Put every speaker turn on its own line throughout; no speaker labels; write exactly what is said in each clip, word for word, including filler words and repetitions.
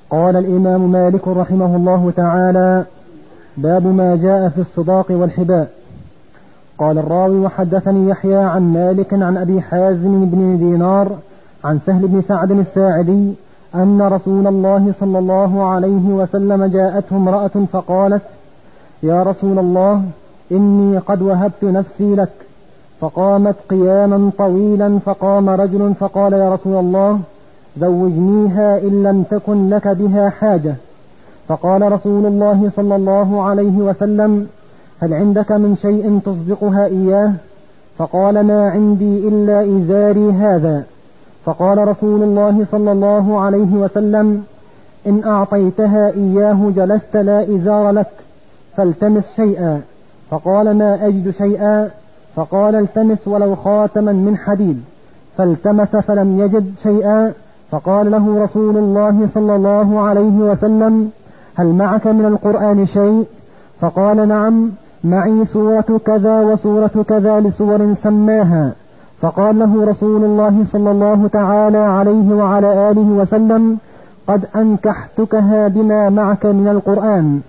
قال الإمام مالك رحمه الله تعالى: باب ما جاء في الصداق والحباء. قال الراوي: وحدثني يحيى عن مالك عن أبي حازم بن دينار عن سهل بن سعد الساعدي أن رسول الله صلى الله عليه وسلم جاءته امرأة فقالت: يا رسول الله، إني قد وهبت نفسي لك. فقامت قياما طويلا، فقام رجل فقال: يا رسول الله، زوجنيها إن لم تكن لك بها حاجة. فقال رسول الله صلى الله عليه وسلم: هل عندك من شيء تصدقها إياه؟ فقال: ما عندي إلا إزاري هذا. فقال رسول الله صلى الله عليه وسلم: إن أعطيتها إياه جلست لا إزار لك، فالتمس شيئا. فقال: ما أجد شيئا. فقال: التمس ولو خاتما من حديد. فالتمس فلم يجد شيئا. فقال له رسول الله صلى الله عليه وسلم: هل معك من القرآن شيء؟ فقال: نعم، معي سورة كذا وسورة كذا لسور سماها. فقال له رسول الله صلى الله تعالى عليه وعلى آله وسلم: قد أنكحتكها بما معك من القرآن.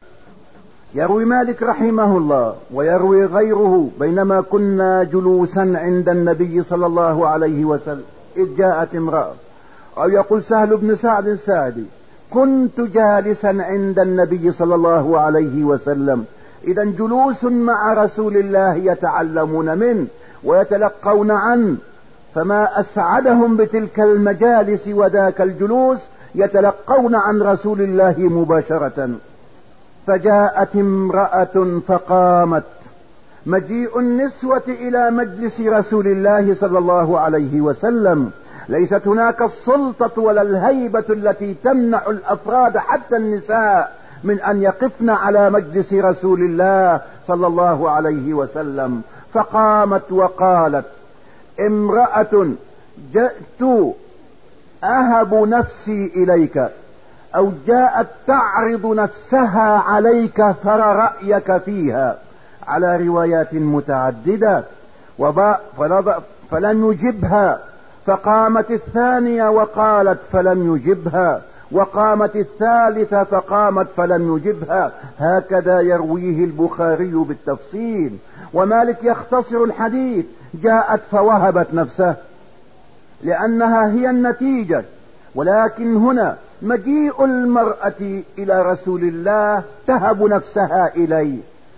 يروي مالك رحمه الله ويروي غيره: بينما كنا جلوسا عند النبي صلى الله عليه وسلم إذ جاءت امرأة، أو يقول سهل بن سعد الساعدي: كنت جالسا عند النبي صلى الله عليه وسلم. إذا جلوس مع رسول الله يتعلمون منه ويتلقون عنه، فما أسعدهم بتلك المجالس وذاك الجلوس، يتلقون عن رسول الله مباشرة. فجاءت امرأة فقامت. مجيء النسوة إلى مجلس رسول الله صلى الله عليه وسلم ليست هناك السلطة ولا الهيبة التي تمنع الأفراد حتى النساء من أن يقفن على مجلس رسول الله صلى الله عليه وسلم. فقامت وقالت: امرأة جئت أهب نفسي إليك، أو جاءت تعرض نفسها عليك فر رأيك فيها، على روايات متعددة. فلم يجبها. فقامت الثانية وقالت فلم يجبها، وقامت الثالثة فقامت فلم يجبها. هكذا يرويه البخاري بالتفصيل، ومالك يختصر الحديث: جاءت فوهبت نفسه، لأنها هي النتيجة. ولكن هنا مجيء المرأة إلى رسول الله تهب نفسها إليه.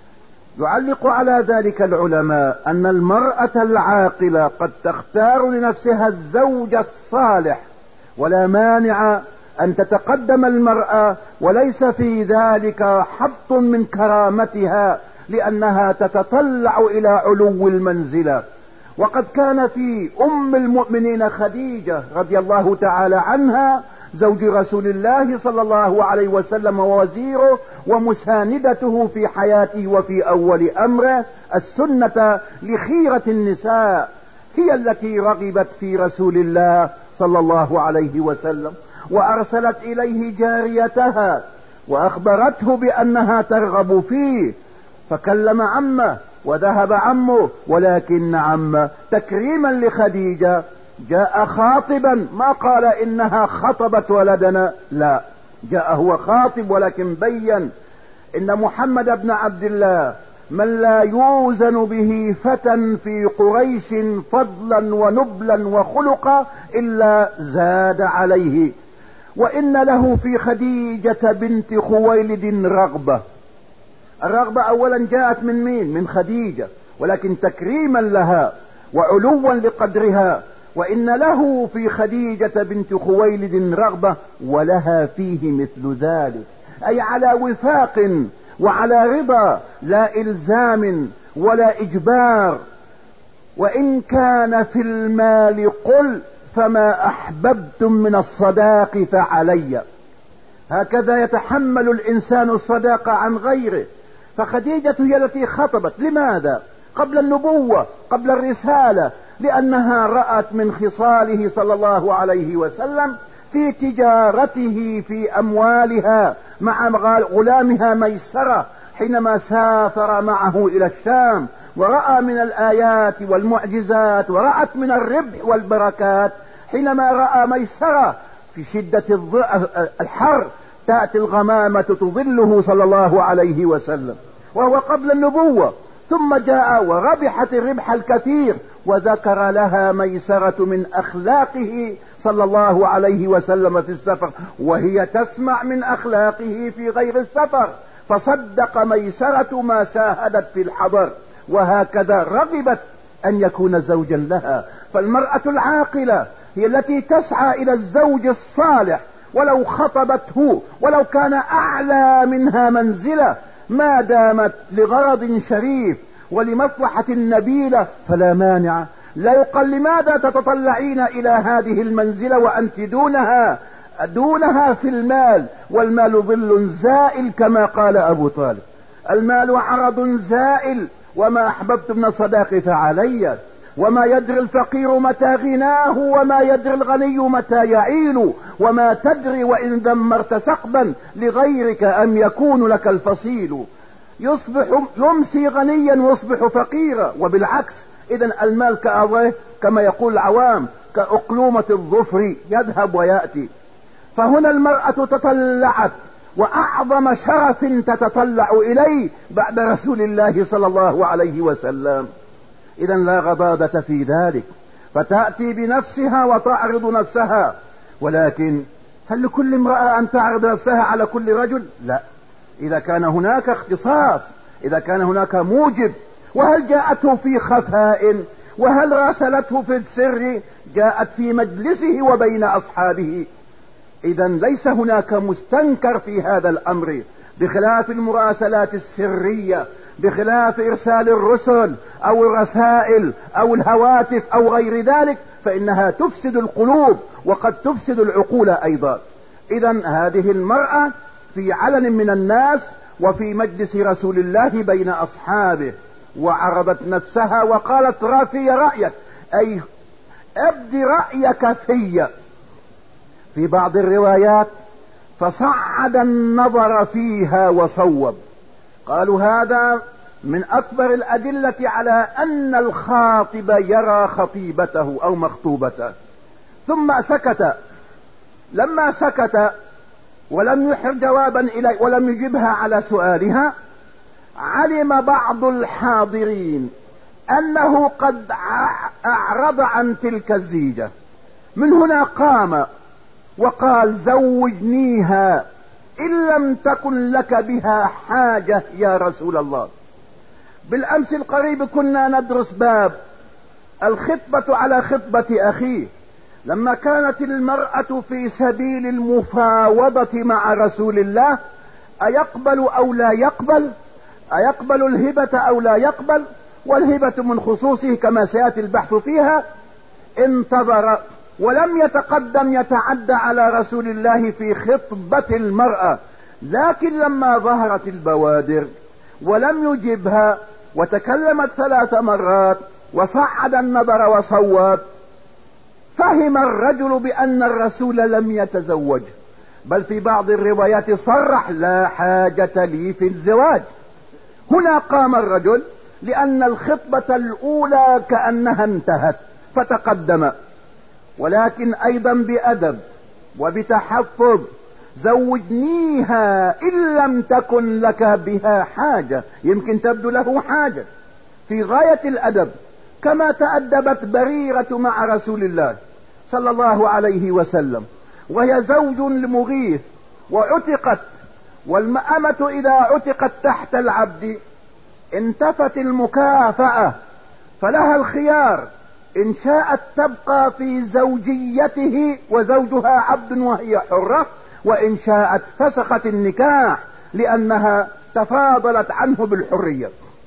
يعلق على ذلك العلماء أن المرأة العاقلة قد تختار لنفسها الزوج الصالح، ولا مانع أن تتقدم المرأة، وليس في ذلك حط من كرامتها، لأنها تتطلع إلى علو المنزلة. وقد كان في أم المؤمنين خديجة رضي الله تعالى عنها زوج رسول الله صلى الله عليه وسلم ووزيره ومساندته في حياته وفي أول أمره، السنة لخيرة النساء، هي التي رغبت في رسول الله صلى الله عليه وسلم، وأرسلت إليه جاريتها وأخبرته بأنها ترغب فيه، فكلم عمه وذهب عمه. ولكن عمه تكريما لخديجة جاء خاطبا، ما قال إنها خطبت ولدنا، لا، جاء هو خاطب، ولكن بين إن محمد بن عبد الله من لا يوزن به فتى في قريش فضلا ونبلا وخلقا إلا زاد عليه، وإن له في خديجة بنت خويلد رغبة. الرغبة أولا جاءت من مين؟ من خديجة، ولكن تكريما لها وعلوا لقدرها. وإن له في خديجة بنت خويلد رغبة ولها فيه مثل ذلك، أي على وفاق وعلى رضا، لا إلزام ولا إجبار. وإن كان في المال قل فما أحببتم من الصداق فعلي. هكذا يتحمل الإنسان الصداقة عن غيره. فخديجة هي التي خطبت. لماذا؟ قبل النبوة، قبل الرسالة، لأنها رأت من خصاله صلى الله عليه وسلم في تجارته في أموالها مع غلامها ميسرة حينما سافر معه إلى الشام، ورأى من الآيات والمعجزات، ورأت من الربح والبركات حينما رأى ميسرة في شدة الحر تأتي الغمامة تظله صلى الله عليه وسلم، وهو قبل النبوة، ثم جاء وربحت الربح الكثير، وذكر لها ميسرة من أخلاقه صلى الله عليه وسلم في السفر، وهي تسمع من أخلاقه في غير السفر، فصدق ميسرة ما شاهدت في الحضر، وهكذا رغبت أن يكون زوجا لها. فالمرأة العاقلة هي التي تسعى إلى الزوج الصالح، ولو خطبته ولو كان أعلى منها منزلة، ما دامت لغرض شريف ولمصلحة نبيلة فلا مانع. لا يقال لماذا تتطلعين إلى هذه المنزلة وأنت دونها دونها في المال، والمال ظل زائل كما قال أبو طالب، المال عرض زائل، وما أحببت من الصداق فعلي، وما يدري الفقير متى غناه، وما يدري الغني متى يعيل، وما تدري وإن دمرت سقبا لغيرك أم يكون لك الفصيل. يصبح يمسي غنيا ويصبح فقيرا، وبالعكس. إذن المال كأضيه كما يقول العوام كأقلومة الظفر يذهب ويأتي. فهنا المرأة تطلعت، وأعظم شرف تتطلع إليه بعد رسول الله صلى الله عليه وسلم. إذن لا غضاضة في ذلك، فتأتي بنفسها وتعرض نفسها. ولكن هل لكل امرأة أن تعرض نفسها على كل رجل؟ لا، إذا كان هناك اختصاص، إذا كان هناك موجب. وهل جاءته في خفاء؟ وهل راسلته في السر؟ جاءت في مجلسه وبين أصحابه. إذن ليس هناك مستنكر في هذا الأمر، بخلاف المراسلات السرية، بخلاف إرسال الرسل أو الرسائل أو الهواتف أو غير ذلك، فإنها تفسد القلوب وقد تفسد العقول أيضا. إذن هذه المرأة في علن من الناس وفي مجلس رسول الله بين أصحابه، وعرضت نفسها وقالت رافي رأيك، أي ابدي رأيك في في بعض الروايات فصعد النظر فيها وصوب. قالوا هذا من أكبر الأدلة على أن الخاطب يرى خطيبته أو مخطوبته. ثم سكت. لما سكت ولم يحر جوابا إليه ولم يجبها على سؤالها، علم بعض الحاضرين أنه قد أعرض عن تلك الزيجة. من هنا قام وقال زوجنيها إن لم تكن لك بها حاجة يا رسول الله. بالأمس القريب كنا ندرس باب الخطبة على خطبة أخيه، لما كانت المرأة في سبيل المفاوضة مع رسول الله، أيقبل أو لا يقبل، أيقبل الهبة أو لا يقبل، والهبة من خصوصه كما سيأتي البحث فيها. انتظر ولم يتقدم يتعدى على رسول الله في خطبة المرأة، لكن لما ظهرت البوادر ولم يجبها وتكلمت ثلاث مرات وصعد النظر وصوب، فهم الرجل بأن الرسول لم يتزوج، بل في بعض الروايات صرح لا حاجة لي في الزواج. هنا قام الرجل لأن الخطبة الأولى كأنها انتهت فتقدم، ولكن أيضا بأدب وبتحفظ، زوجنيها إن لم تكن لك بها حاجة، يمكن تبدو له حاجة، في غاية الأدب، كما تأدبت بريرة مع رسول الله صلى الله عليه وسلم، وهي زوج لمغيث وعتقت. والمأمة إذا عتقت تحت العبد انتفت المكافأة، فلها الخيار إن شاءت تبقى في زوجيته وزوجها عبد وهي حرة، وإن شاءت فسخت النكاح لأنها تفاضلت عنه بالحرية.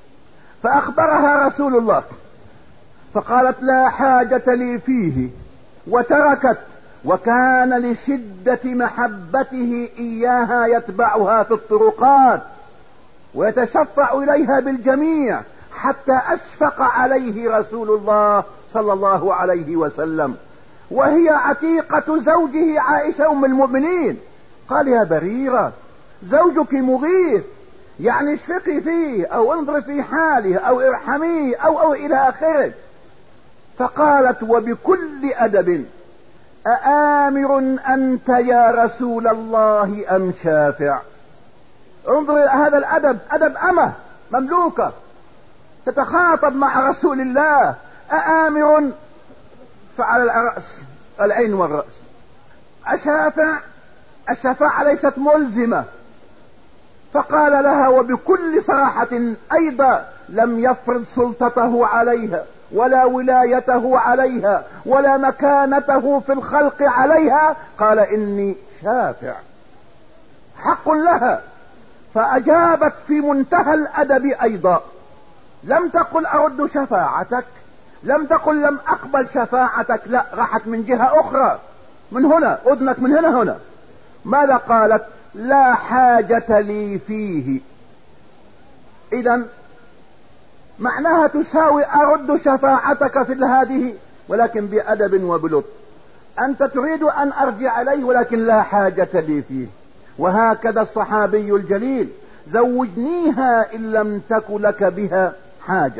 فأخبرها رسول الله فقالت لا حاجة لي فيه وتركت، وكان لشدة محبته إياها يتبعها في الطرقات ويتشفع إليها بالجميع، حتى أشفق عليه رسول الله صلى الله عليه وسلم، وهي عتيقة زوجه عائشة أم المؤمنين. قال يا بريرة زوجك مغيث، يعني اشفقي فيه أو انظري في حاله أو ارحميه أو, أو إلى آخره. فقالت وبكل أدب أآمر أنت يا رسول الله أم شافع؟ انظر إلى هذا الأدب، أدب أمة مملوكة تتخاطب مع رسول الله. أآمر فعلى الرأس العين والرأس. أشافع؟ الشفاعة ليست ملزمة. فقال لها وبكل صراحة أيضا لم يفرض سلطته عليها ولا ولايته عليها ولا مكانته في الخلق عليها، قال إني شافع، حق لها. فأجابت في منتهى الأدب أيضا، لم تقل أرد شفاعتك، لم تقل لم أقبل شفاعتك، لا، راحت من جهة أخرى، من هنا أذنك، من هنا هنا. ماذا قالت؟ لا حاجة لي فيه. إذا معناها تساوي أرد شفاعتك في هذه، ولكن بأدب وبلطف. أنت تريد أن أرجع إليه ولكن لا حاجة لي فيه. وهكذا الصحابي الجليل، زوجنيها إن لم تك لك بها حاجة.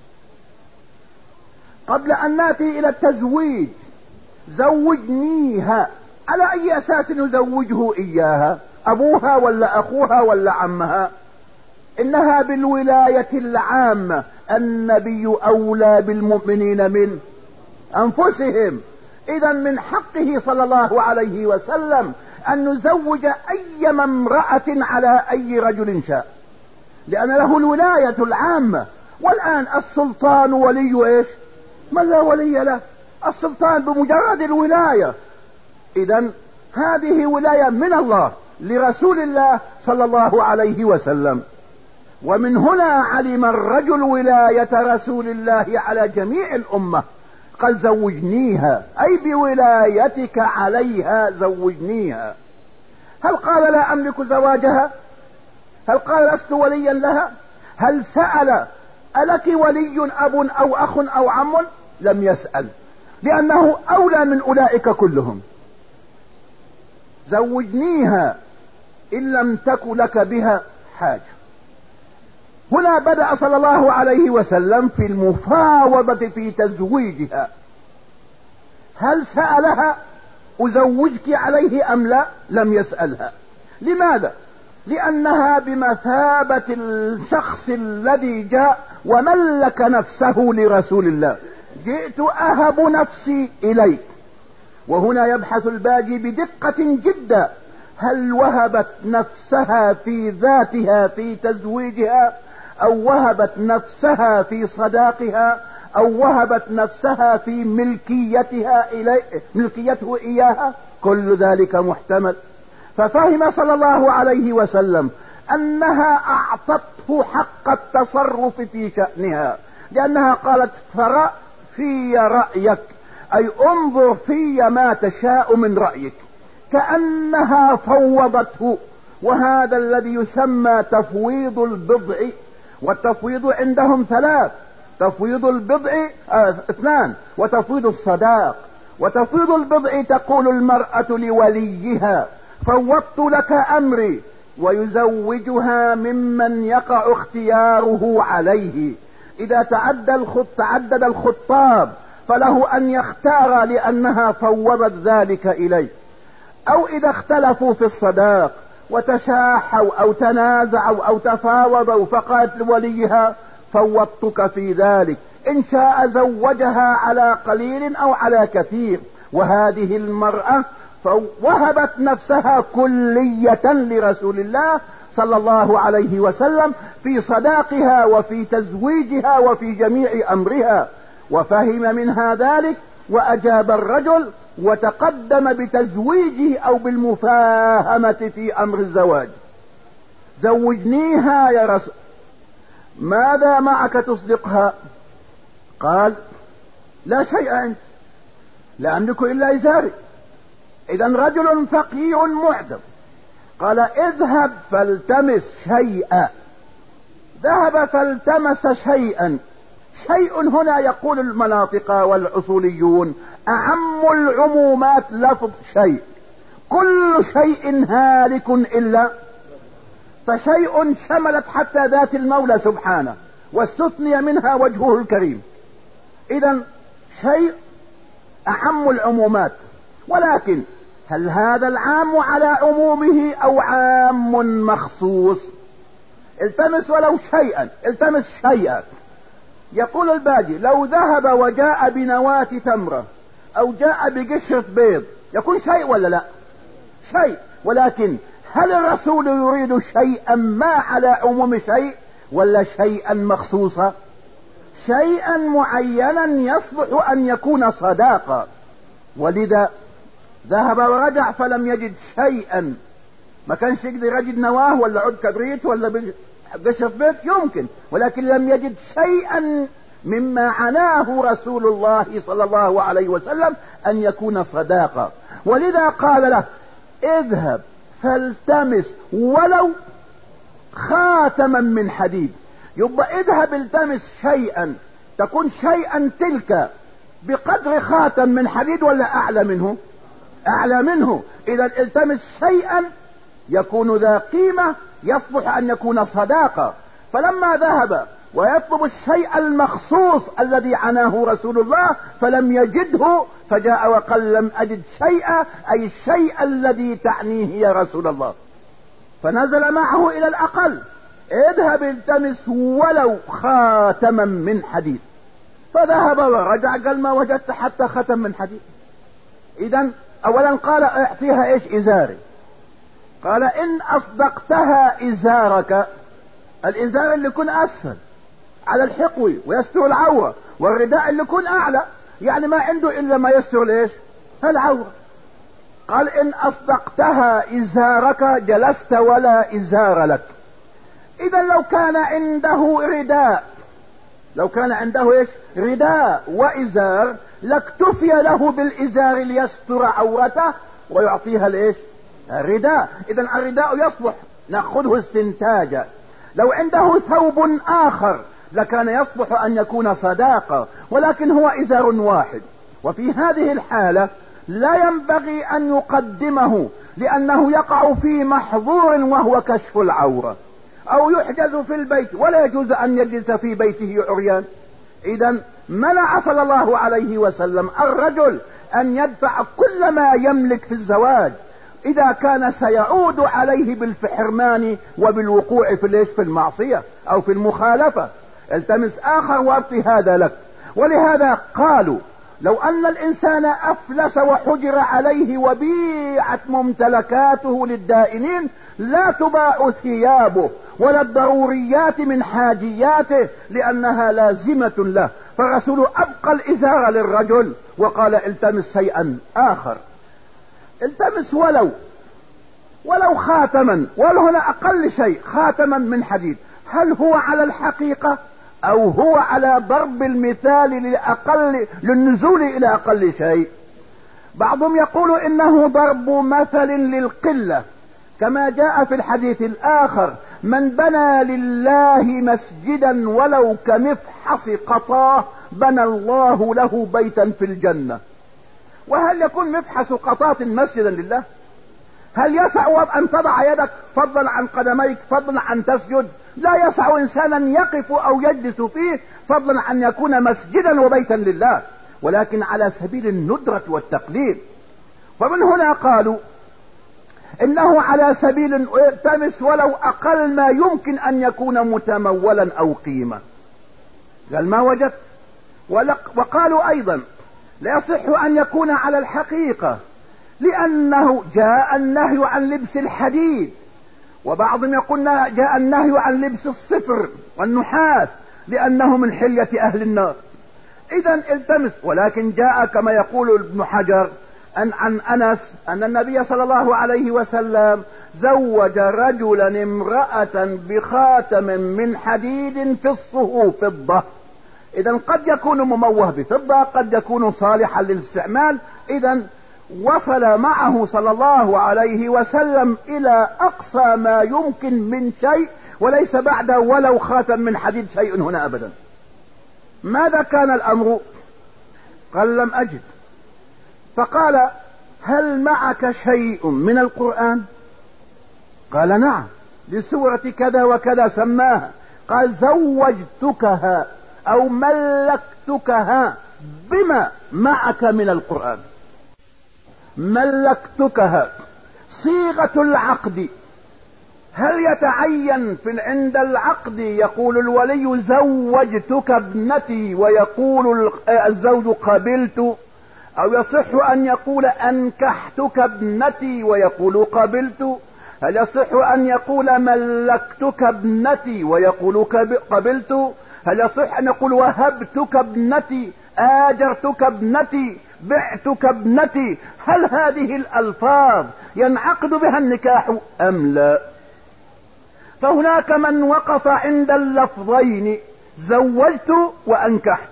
قبل أن نأتي إلى التزويج، زوجنيها على أي أساس نزوجه إياها؟ أبوها ولا أخوها ولا عمها؟ إنها بالولاية العامة، النبي أولى بالمؤمنين من أنفسهم. إذا من حقه صلى الله عليه وسلم أن نزوج أي امرأة على أي رجل شاء، لأن له الولاية العامة. والآن السلطان ولي إيش؟ من لا ولي له. السلطان بمجرد الولاية. إذا هذه ولاية من الله لرسول الله صلى الله عليه وسلم. ومن هنا علم الرجل ولاية رسول الله على جميع الأمة. قال زوجنيها، أي بولايتك عليها زوجنيها. هل قال لا أملك زواجها؟ هل قال لست وليا لها؟ هل سأل ألك ولي أب أو أخ أو عم؟ لم يسأل، لأنه أولى من أولئك كلهم. زوجنيها إن لم تك لك بها حاجة. هنا بدأ صلى الله عليه وسلم في المفاوضة في تزويجها. هل سألها أزوجك عليه أم لا؟ لم يسألها. لماذا؟ لأنها بمثابة الشخص الذي جاء وملك نفسه لرسول الله. جئت أهب نفسي إليك. وهنا يبحث الباجي بدقة جدا، هل وهبت نفسها في ذاتها في تزويجها، أو وهبت نفسها في صداقها، أو وهبت نفسها في ملكيتها إليه ملكيته إياها؟ كل ذلك محتمل. ففهم صلى الله عليه وسلم أنها أعطته حق التصرف في شأنها، لأنها قالت فرأ في رأيك، أي انظر في ما تشاء من رأيك، كأنها فوضته. وهذا الذي يسمى تفويض البضع. والتفويض عندهم ثلاث: تفويض البضع آه اثنان، وتفويض الصداق. وتفويض البضع تقول المرأة لوليها فوضت لك أمري، ويزوجها ممن يقع اختياره عليه. إذا تعدى الخط تعدد الخطاب فله أن يختار لأنها فوضت ذلك إليه. أو إذا اختلفوا في الصداق وتشاحوا أو تنازعوا أو تفاوضوا فقالت لوليها فوضتك في ذلك، إن شاء زوجها على قليل أو على كثير. وهذه المرأة وهبت نفسها كلية لرسول الله صلى الله عليه وسلم في صداقها وفي تزويجها وفي جميع أمرها. وفهم منها ذلك وأجاب الرجل وتقدم بتزويجه أو بالمفاهمة في أمر الزواج. زوجنيها يا رسول، ماذا معك تصدقها؟ قال لا شيء عندي، لا أملك إلا إزاري. إذا رجل فقير معدم. قال اذهب فالتمس شيئا. ذهب فالتمس شيئا. شيء هنا يقول المناطق والأصوليون أعم العمومات لفظ شيء، كل شيء هالك إلا، فشيء شملت حتى ذات المولى سبحانه واستثني منها وجهه الكريم. إذا شيء أعم العمومات. ولكن هل هذا العام على عمومه او عام مخصوص؟ التمس ولو شيئا، التمس شيئا. يقول الباجي لو ذهب وجاء بنواة تمرة او جاء بقشرة بيض يكون شيء ولا لا؟ شيء. ولكن هل الرسول يريد شيئا ما على عموم شيء ولا شيئا مخصوصا؟ شيئا معينا يصلح ان يكون صداقة. ولذا ذهب ورجع فلم يجد شيئا. ما كانش يقدر يجد نواه ولا عود كبريت ولا قشرة بيض يمكن، ولكن لم يجد شيئا مما عناه رسول الله صلى الله عليه وسلم ان يكون صداقة. ولذا قال له اذهب فالتمس ولو خاتما من حديد. يبقى اذهب التمس شيئا، تكون شيئا تلك بقدر خاتم من حديد ولا اعلى منه؟ اعلى منه. اذا التمس شيئا يكون ذا قيمة يصلح ان يكون صداقة. فلما ذهب ويطلب الشيء المخصوص الذي عناه رسول الله فلم يجده، فجاء وقال لم اجد شيئا، اي الشيء الذي تعنيه يا رسول الله. فنزل معه الى الاقل اذهب التمس ولو خاتما من حديد. فذهب ورجع قال ما وجدت حتى ختم من حديد. اذا اولا قال اعطيها ايش؟ ازاري. قال ان اصدقتها ازارك، الازار اللي يكون اسفل على الحقوي ويستر العورة، والرداء اللي يكون اعلى، يعني ما عنده الا ما يستر ليش؟ العورة. قال ان اصدقتها ازارك جلست ولا ازار لك. اذا لو كان عنده رداء، لو كان عنده ايش؟ رداء وازار لاكتفي له بالازار ليستر عورته ويعطيها الايش؟ الرداء. اذا الرداء يصلح ناخذه استنتاجا. لو عنده ثوب اخر لكان يصلح ان يكون صداقة، ولكن هو ازار واحد. وفي هذه الحالة لا ينبغي ان يقدمه لانه يقع في محظور وهو كشف العورة، او يحجز في البيت ولا يجوز ان يجلس في بيته عريان. اذا منع صلى الله عليه وسلم الرجل ان يدفع كل ما يملك في الزواج اذا كان سيعود عليه بالحرمان وبالوقوع في الايش؟ في المعصية او في المخالفة. التمس اخر واعطي هذا لك. ولهذا قالوا لو ان الانسان افلس وحجر عليه وبيعت ممتلكاته للدائنين لا تباع ثيابه ولا الضروريات من حاجياته لانها لازمة له. فالرسول ابقى الازار للرجل وقال التمس شيئا اخر. التمس ولو ولو خاتما، ولو هنا اقل شيء خاتما من حديد. هل هو على الحقيقة او هو على ضرب المثال لأقل للنزول الى اقل شيء؟ بعضهم يقول انه ضرب مثل للقلة، كما جاء في الحديث الاخر من بنى لله مسجدا ولو كمفحص قطاه بنى الله له بيتا في الجنة. وهل يكون مفحص قطاة مسجدا لله؟ هل يسع ان تضع يدك فضلا عن قدميك فضلا عن تسجد؟ لا يسع انسانا يقف او يجلس فيه فضلا عن يكون مسجدا وبيتا لله، ولكن على سبيل الندرة والتقليد. فمن هنا قالوا انه على سبيل التمس ولو اقل ما يمكن ان يكون متمولا او قيمة. قال ما وجدت. وقالوا ايضا لا يصح ان يكون على الحقيقة لانه جاء النهي عن لبس الحديد، وبعضهم يقول جاء النهي عن لبس الصفر والنحاس لانه من حلية اهل النار. اذا التمس. ولكن جاء كما يقول ابن حجر أن عن انس ان النبي صلى الله عليه وسلم زوج رجلا امرأة بخاتم من حديد في الصهو فضة. اذا قد يكون مموه بفضة، قد يكون صالحا للاستعمال. اذا وصل معه صلى الله عليه وسلم الى اقصى ما يمكن من شيء، وليس بعد ولو خاتم من حديد شيء هنا ابدا. ماذا كان الامر؟ قال لم اجد. فقال هل معك شيء من القرآن؟ قال نعم لسورة كذا وكذا سماها. قال زوجتكها او ملكتكها بما معك من القرآن. ملكتكها، صيغة العقد هل يتعين في عند العقد يقول الولي زوجتك ابنتي ويقول الزوج قبلت، او يصح ان يقول انكحتك ابنتي ويقول قبلت؟ هل يصح ان يقول ملكتك ابنتي ويقول قبلت؟ هل يصح ان يقول وهبتك ابنتي، آجرتك ابنتي، بعتك ابنتي؟ هل هذه الالفاظ ينعقد بها النكاح ام لا؟ فهناك من وقف عند اللفظين زوجت وانكحت،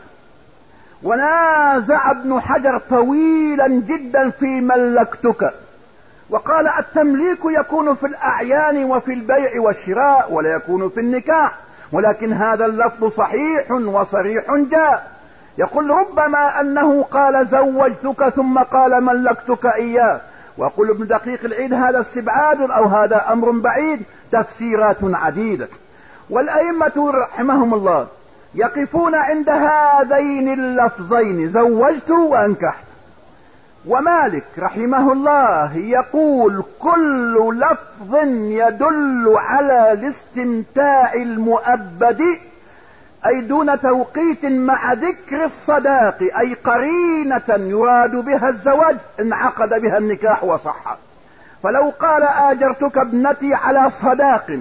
ونازع ابن حجر طويلا جدا في ملكتك، وقال التمليك يكون في الاعيان وفي البيع والشراء ولا يكون في النكاح، ولكن هذا اللفظ صحيح وصريح جاء. يقول ربما انه قال زوجتك ثم قال ملكتك اياه، ويقول ابن دقيق العيد هذا استبعاد او هذا امر بعيد، تفسيرات عديدة. والأئمة رحمهم الله يقفون عند هذين اللفظين زوجت وانكحت. ومالك رحمه الله يقول كل لفظ يدل على الاستمتاع المؤبد، أي دون توقيت مع ذكر الصداق، أي قرينة يراد بها الزواج انعقد بها النكاح وصح. فلو قال آجرتك ابنتي على صداق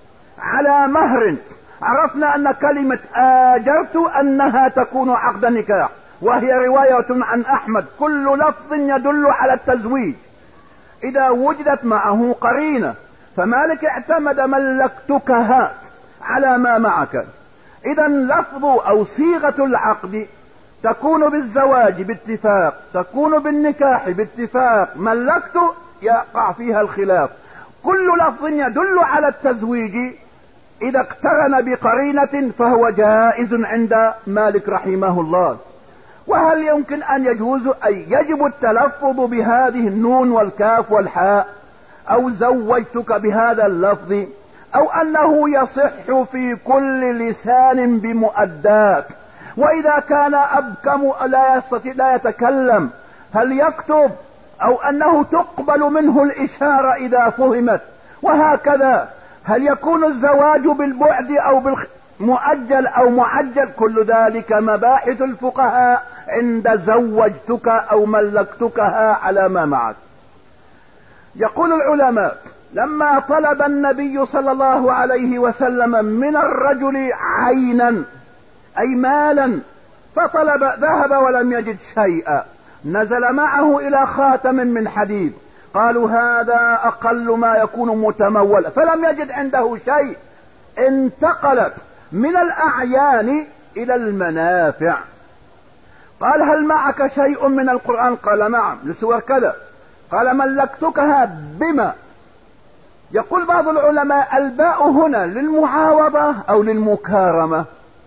على مهر، عرفنا أن كلمة آجرت أنها تكون عقد نكاح، وهي رواية عن أحمد كل لفظ يدل على التزويج إذا وجدت معه قرينة. فمالك اعتمد ملكتكها على ما معك. إذا لفظ أو صيغة العقد تكون بالزواج باتفاق، تكون بالنكاح باتفاق، ملكت يقع فيها الخلاف. كل لفظ يدل على التزويج إذا اقترن بقرينة فهو جائز عند مالك رحمه الله. وهل يمكن أن يجوز أي يجب التلفظ بهذه النون والكاف والحاء، أو زوجتك بهذا اللفظ، أو أنه يصح في كل لسان بمؤدات؟ وإذا كان أبكم لا يستطيع لا يتكلم هل يكتب، أو أنه تقبل منه الإشارة إذا فهمت؟ وهكذا هل يكون الزواج بالبعد أو بالمؤجل أو معجل؟ كل ذلك مباحث الفقهاء عند زوجتك أو ملكتكها على ما معك. يقول العلماء لما طلب النبي صلى الله عليه وسلم من الرجل عينا أي مالا، فطلب ذهب ولم يجد شيئا، نزل معه إلى خاتم من حديد، قالوا هذا أقل ما يكون متمول، فلم يجد عنده شيء، انتقلت من الأعيان إلى المنافع. قال هل معك شيء من القرآن؟ قال نعم لسور كذا. قال ملكتكها بما؟ يقول بعض العلماء الباء هنا للمعاوضة أو للمكارمة،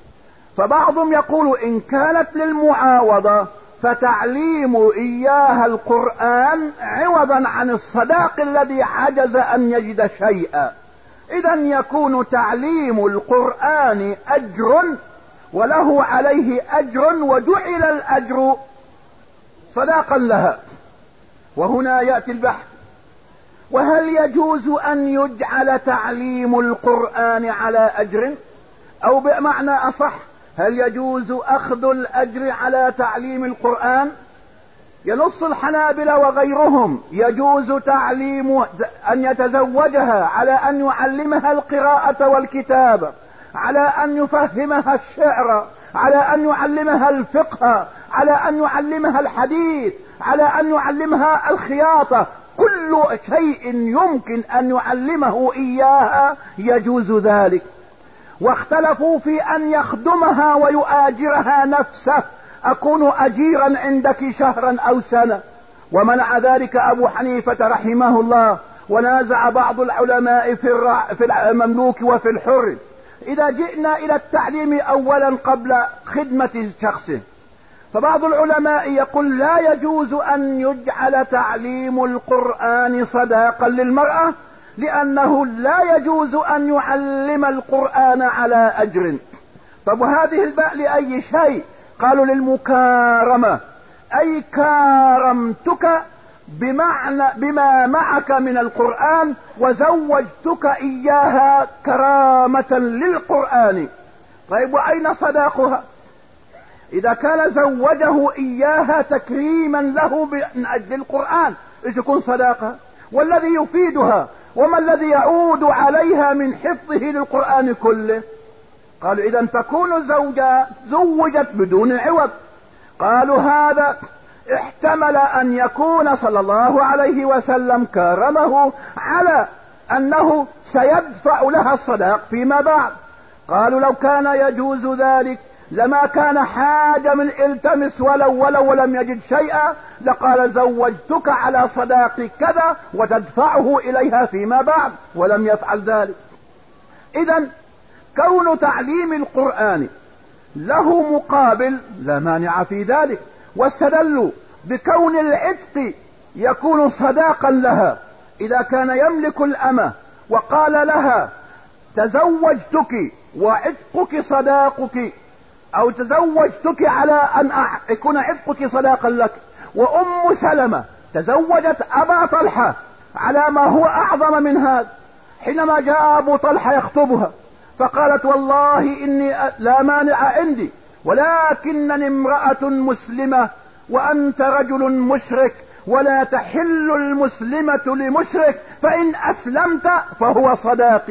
فبعضهم يقول إن كانت للمعاوضة فتعليم إياها القرآن عوضا عن الصداق الذي عجز أن يجد شيئا، إذا يكون تعليم القرآن أجر وله عليه أجر، وجعل الأجر صداقا لها. وهنا يأتي البحث، وهل يجوز أن يجعل تعليم القرآن على أجر؟ أو بمعنى أصح هل يجوز أخذ الأجر على تعليم القرآن؟ ينص الحنابلة وغيرهم يجوز تعليم أن يتزوجها على أن يعلمها القراءة والكتابة، على أن يفهمها الشعر، على أن يعلمها الفقه، على أن يعلمها الحديث، على أن يعلمها الخياطة، كل شيء يمكن أن يعلمه إياها يجوز ذلك. واختلفوا في أن يخدمها ويؤاجرها نفسه، أكون أجيرا عندك شهرا أو سنة، ومنع ذلك أبو حنيفة رحمه الله. ونازع بعض العلماء في, الرع... في المملوك وفي الحر. إذا جئنا إلى التعليم أولا قبل خدمة شخصه، فبعض العلماء يقول لا يجوز أن يجعل تعليم القرآن صداقا للمرأة، لأنه لا يجوز أن يعلم القرآن على أجر. طب وهذه الباء لأي شيء؟ قالوا للمكارمة، أي كارمتك بمعنى بما معك من القرآن وزوجتك إياها كرامة للقرآن. طيب وأين صداقها؟ إذا كان زوجه إياها تكريما له من أجل القرآن، إيش يكون صداقها؟ والذي يفيدها وما الذي يعود عليها من حفظه للقرآن كله؟ قالوا إذا تكون زوجة زوجت بدون عوض. قالوا هذا احتمل أن يكون صلى الله عليه وسلم كرمه على أنه سيدفع لها الصداق فيما بعد. قالوا لو كان يجوز ذلك لما كان حاجة من التمس ولو ولو ولم يجد شيئا، لقال زوجتك على صداق كذا وتدفعه إليها فيما بعد، ولم يفعل ذلك. إذا كون تعليم القرآن له مقابل لا مانع في ذلك، واستدلوا بكون العتق يكون صداقا لها إذا كان يملك الأمة وقال لها تزوجتك وعتقك صداقك، أو تزوجتك على أن يكون عتقك صداقا لك. وأم سلمة تزوجت أبا طلحة على ما هو أعظم من هذا، حينما جاء أبو طلحة يخطبها فقالت والله إني لا مانع عندي، ولكنني امرأة مسلمة وأنت رجل مشرك، ولا تحل المسلمة لمشرك، فإن أسلمت فهو صداقي.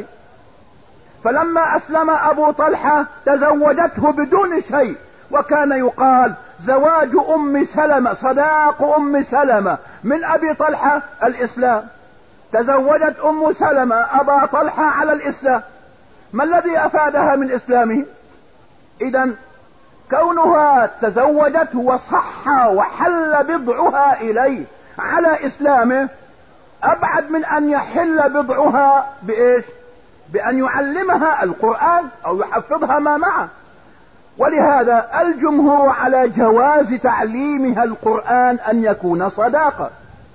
فلما أسلم أبو طلحة تزوجته بدون شيء، وكان يقال زواج أم سلمة صداق أم سلمة من أبي طلحة الإسلام. تزوجت أم سلمة أبا طلحة على الإسلام، ما الذي أفادها من إسلامه؟ إذا كونها تزوجته وصح وحل بضعها إليه على إسلامه أبعد من أن يحل بضعها بإيش؟ بأن يعلمها القرآن أو يحفظها ما معه. ولهذا الجمهور على جواز تعليمها القرآن أن يكون صداقة.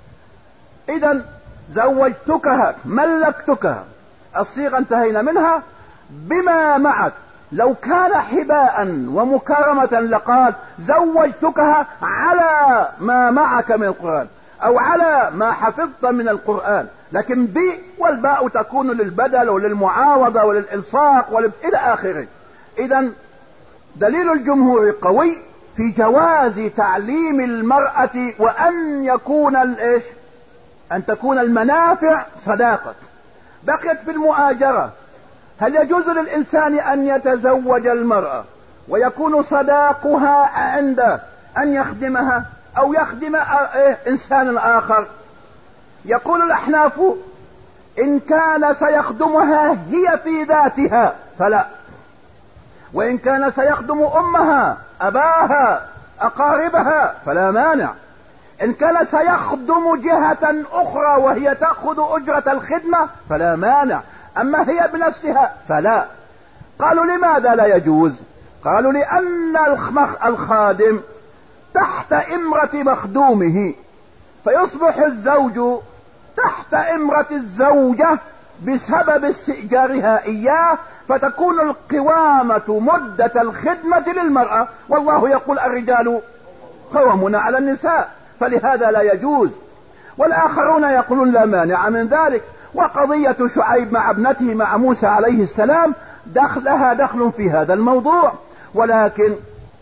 إذا زوجتكها ملكتكها، الصيغة انتهينا منها بما معك. لو كان حباء ومكرمة لقال زوجتكها على ما معك من القرآن أو على ما حفظت من القرآن، لكن بي والباء تكون للبدل وللمعاوضة وللإلصاق ولل... إلى آخره. إذا دليل الجمهور قوي في جواز تعليم المرأة وأن يكون الإيش؟ أن تكون المنافع صداقة. بقيت في المؤاجرة، هل يجوز للإنسان أن يتزوج المرأة ويكون صداقها عنده أن يخدمها أو يخدم إنسان آخر؟ يقول الأحناف إن كان سيخدمها هي في ذاتها فلا، وإن كان سيخدم أمها أباها أقاربها فلا مانع. إن كان سيخدم جهة أخرى وهي تأخذ أجرة الخدمة فلا مانع، أما هي بنفسها فلا. قالوا لماذا لا يجوز؟ قالوا لأن الخادم تحت إمرة مخدومه، فيصبح الزوج تحت إمرة الزوجة بسبب استئجارها إياه، فتكون القوامة مدة الخدمة للمرأة، والله يقول الرجال قوامون على النساء، فلهذا لا يجوز. والآخرون يقولون لا مانع من ذلك. وقضية شعيب مع ابنته مع موسى عليه السلام دخلها دخل في هذا الموضوع، ولكن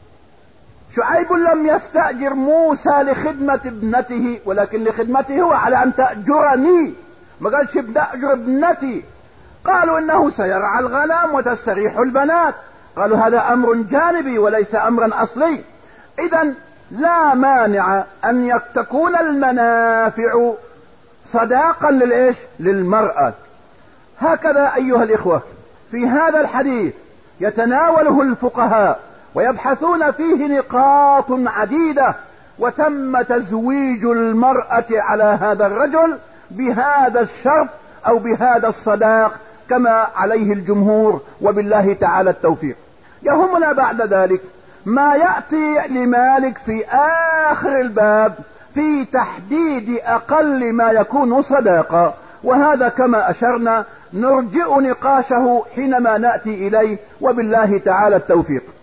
شعيب لم يستأجر موسى لخدمة ابنته، ولكن لخدمته هو على أن تأجرني، ما قالش تأجر ابنتي. قالوا إنه سيرعى الغنم وتستريح البنات، قالوا هذا أمر جانبي وليس أمرا أصلي. إذا لا مانع أن تكون المنافع صداقا للإيش؟ للمرأة. هكذا أيها الإخوة في هذا الحديث يتناوله الفقهاء ويبحثون فيه نقاط عديدة، وتم تزويج المرأة على هذا الرجل بهذا الشرط أو بهذا الصداق كما عليه الجمهور، وبالله تعالى التوفيق. يهمنا بعد ذلك ما يأتي لمالك في آخر الباب في تحديد أقل ما يكون صداقة، وهذا كما أشرنا نرجئ نقاشه حينما نأتي إليه، وبالله تعالى التوفيق.